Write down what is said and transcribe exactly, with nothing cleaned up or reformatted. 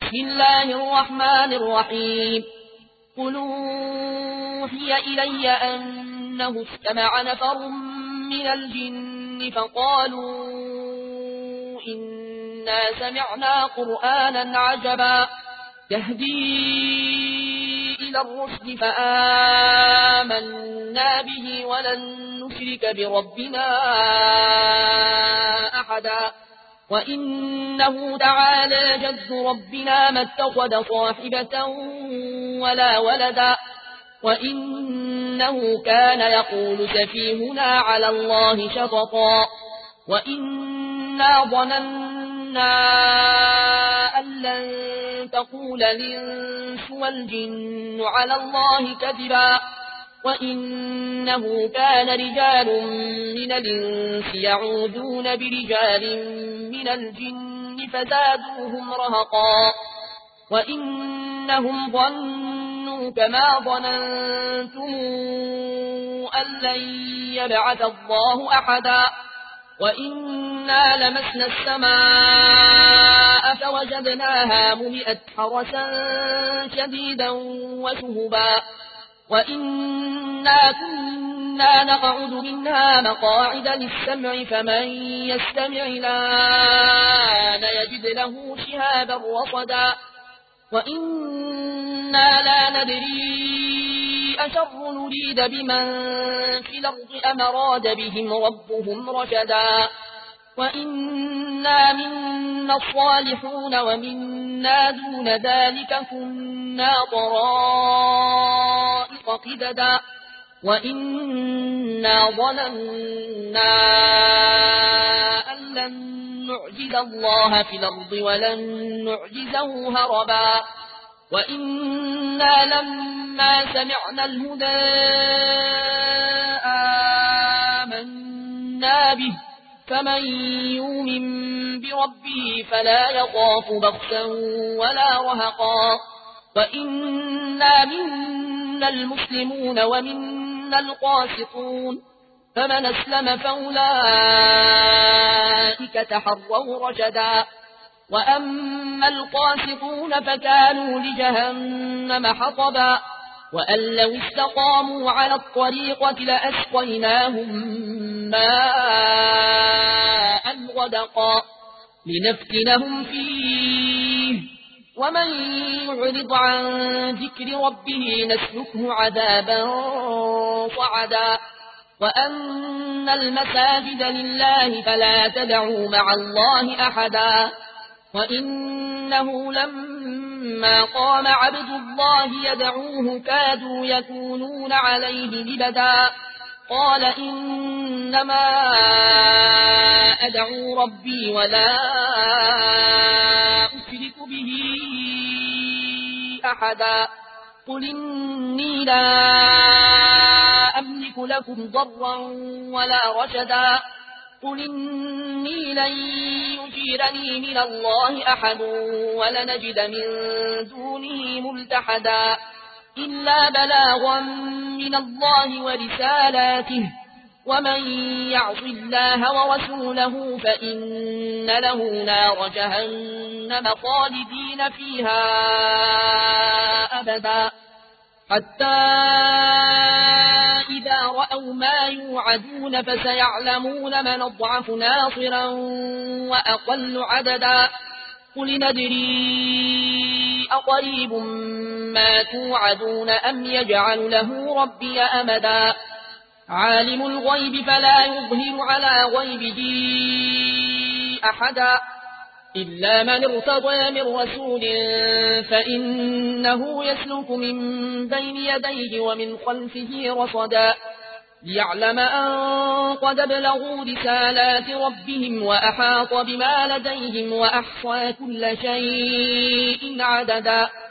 بسم الله الرحمن الرحيم قل أوحي إلي أنه استمع نفر من الجن فقالوا إنا سمعنا قرآنا عجبا يهدي إلى الرشد فآمنا به ولن نشرك بربنا أحدا وإنه تعالى جد ربنا ما اتخذ صاحبة ولا ولدا وإنه كان يقول سفيهنا على الله شططا وإنا ظننا أن لن تقول الإنس والجن على الله كذبا وإنه كان رجال من الإنس يعوذون برجال من الجن فزادوهم رهقا وإنهم ظنوا كما ظننتم أن لن يبعث الله أحدا وإنا لمسنا السماء فوجدناها ملئت حرسا شديدا وشهبا وإنا كنا نقعد منها مقاعد للسمع فمن يستمع الآن يجد له شهابا رصدا وإنا لا ندري أشر نريد بمن في الأرض أم أراد بهم ربهم رشدا وإنا منا الصالحون ومنا دون ذلك كنا طرائق قددا وإنا ظننا أن لن نعجز الله في الأرض ولن نعجزه هربا وإنا لما سمعنا الهدى آمنا به فمن يؤمن بربه فلا يخاف بخسا ولا رهقا وإنا منا المسلمون ومنا القاسطون فمن أسلم فأولئك تحروا رشدا وأما القاسطون فكانوا لجهنم حطبا وأن لو استقاموا على الطريقة لأسقيناهم ماء غدقا لنفتنهم فيه ومن يعرض عن ذكر ربه نسلكه عذابا صعدا وأن المساجد لله فلا تدعوا مع الله أحدا وإنه لما قام عبد الله يدعوه كادوا يكونون عليه لبدا قال إنما أدعو ربي ولا أشرك به أحدا قل إني لا أملك لكم ضرا ولا رشدا قل إني لن يجيرني من الله أحد ولنجد من دونه ملتحدا إلا بلاغا من الله ورسالاته ومن يعص الله ورسوله فإن له نار جهنم خالدين فيها أبدا حتى إذا رأوا ما يوعدون فسيعلمون من أضعف ناصرا وأقل عددا قل ندري أقريب ما توعدون أم يجعل له ربي أمدا عالم الغيب فلا يظهر على غيبه أحدا إلا من ارتضى من رسول فإنه يسلك من بين يديه ومن خلفه رصدا ليعلم أن قد بلغوا رسالات ربهم وأحاط بما لديهم وأحصى كل شيء عددا